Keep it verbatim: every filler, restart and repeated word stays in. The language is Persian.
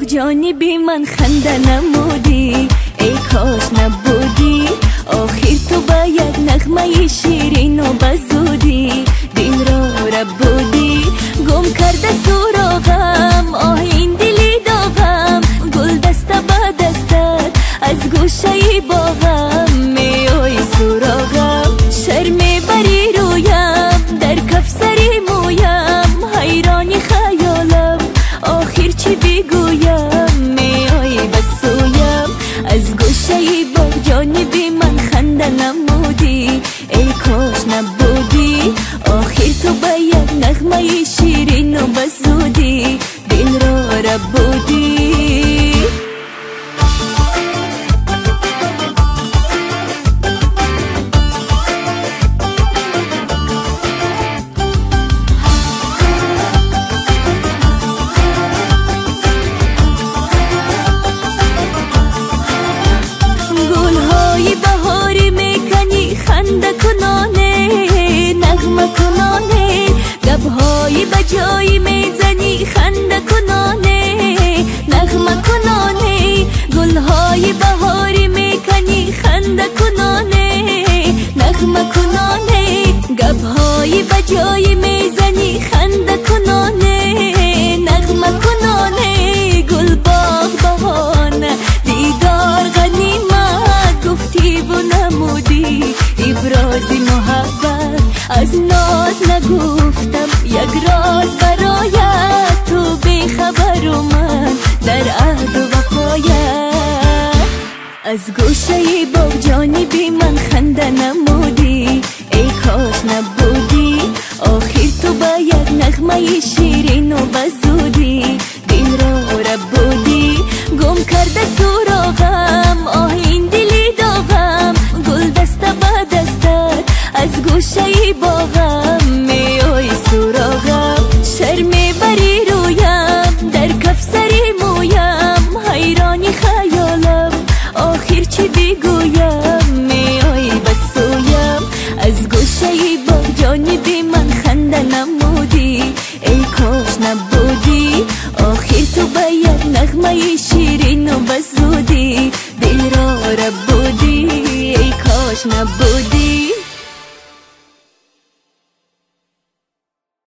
جانبی من خنده نمودی، ای کاش نبودی. آخر تو با یک نغمه شیرین و بزودی دل را ربودی. گم کرده سراغم آهین دلی داغم، گل دست با دستت از گوشه باغم می آی سراغم. شرمی بری رویم در کف سری مویم، حیرانی خیالم آخر چی بگویم. می آی بسویم از گوشه باغ جانبی من خنده نمودی، ای کاش نبودی. آخر تو با یک نغمه شیرین و بزودی دل را ربودی. گلهای بهاری میکنی خنده کنانه، نغمه کنانه. گبهای بجایی میزنی خنده کنانه، نغمه کنانه. گلهای بهاری میکنی خنده کنانه، نغمه کنانه. گبهای بجایی میزنی خنده کنانه، نغمه کنانه. گل باغ بهانه دیدار غنیمت، گفتی و نمودی ابراز محبت. از ناز نگفتم یک راز برایت، تو بیخبر و من در عهد و وفایت. از گوشه باغ جانبی من خنده نمودی، ای کاش نبودی. آخر تو با یک نغمه شیرین و بزودی دل را ربودی. گم کرده سراغم آهین دلی داغم، گل دست با دستت از گوشه باغم می آی سراغم. شرمی بری رویم در کف سری مویم، حیرانی خیالم آخر چی بگویم. می آی بسویم از گوشه باغ جانبی من خنده نمودی، ای کاش نبودی. آخر تو با یک نغمه شیرین و بزودی دل را ربودی، ای کاش نبودی.